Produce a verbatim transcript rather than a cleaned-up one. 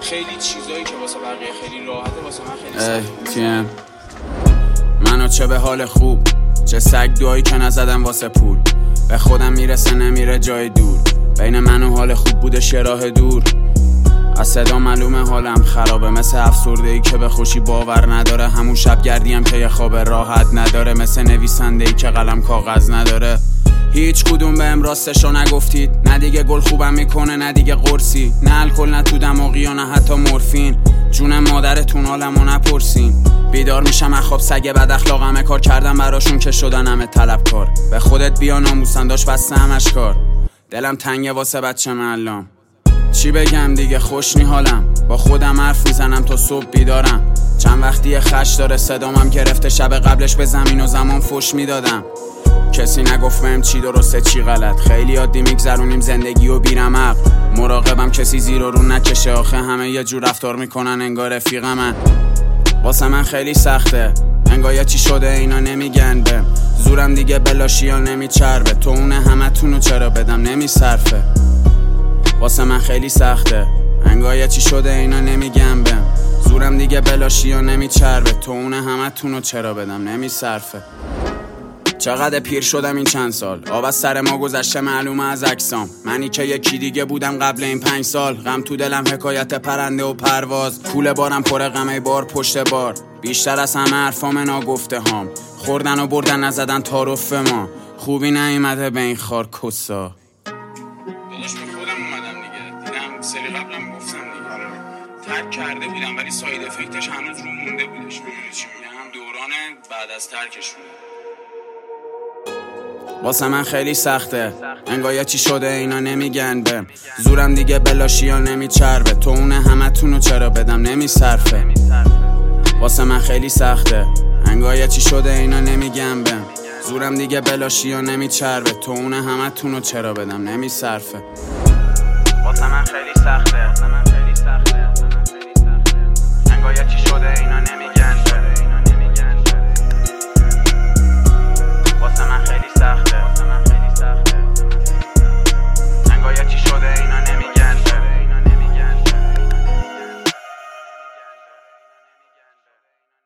خیلی چیزایی که واسه بقیه خیلی راحته واسه من خیلی سخته. منو چه به حال خوب، چه سگ دوایی که نزدم واسه پول. به خودم میرسه نمیره جای دور، بین من و حال خوب بودش یه راه دور. از صدا معلومه حالم خرابه، مثل افسرده ای که به خوشی باور نداره. همون شب گردیم که یه خواب راحت نداره، مثل نویسنده ای که قلم کاغذ نداره. هیچ کدوم بهم راستشو نگفتید، نه دیگه گل خوبم میکنه نه دیگه قرصی، نه الکل نه تو دماغی و نه حتی مورفین. جون مادرتون حالمو نپرسین. بیدار میشم از خواب سگ بد اخلاقمه، کار کردم براشون که شدن همه طلبکار. به خودت بیا ناموسن داشت بسته همش کار. دلم تنگه واسه بچه معلم، چی بگم دیگه خوش نی حالم. با خودم حرف میزنم تا صبح بیدارم. چند وقتی خش داره صدامم گرفته، شب قبلش به زمین و زمان فوش میدادم. کسی نگفت بهم چی درسته چی غلط، خیلی عادی میگذرونیم زندگی و بیرمق. مراقبم کسی زیر و رو نکشه، آخه همه یه جور رفتار میکنن انگار رفیقمن. واسه من خیلی سخته، انگار یه چی شده اینا نمیگن بهم. زورم دیگه بلاشی یا نمیچربه، تو اون همه تونو چرا بدم نمیصرفه. واسه من خیلی سخته، انگار یه چی شده اینا نمیگن بهم. زورم دیگه بلاشی یا نمیچربه، تو اون همه تونو چرا بدم نمیصرفه. چقدر پیر شدم این چند سال، آب از سر ما گذشته معلومه از اجسام. منی که یکی دیگه بودم قبل این پنج سال. غم تو دلم حکایت پرنده و پرواز، کوله بارم پر غمه بار پشت بار. بیشتر از همه حرفام ناگفته هام، خوردن و بردن نزدن تعارف ما. خوبی نیومده به این خار کسا. داداش به خودم اومدم دیگه، دیدم سری قبلم گفتم دیگه ترک کرده بودم، ولی ساید افکتش هنوز رو مونده بودش. میدونی چی میگم؟ دوران بعد از ترکش بود. واسه من خیلی سخته، انگار یه چی شده اینا نمیگن بهم. زورم دیگه بلاشی یا نمیچربه، تو اون همه تونو چرا بدم نمیصرفه. واسه من خیلی سخته، انگار یه چی شده اینا نمیگن بهم. زورم دیگه بلاشی یا نمیچربه، تو اون همه تونو چرا بدم نمیصرفه. واسه من خیلی سخته، انگار یه چی شده اینا نمیگن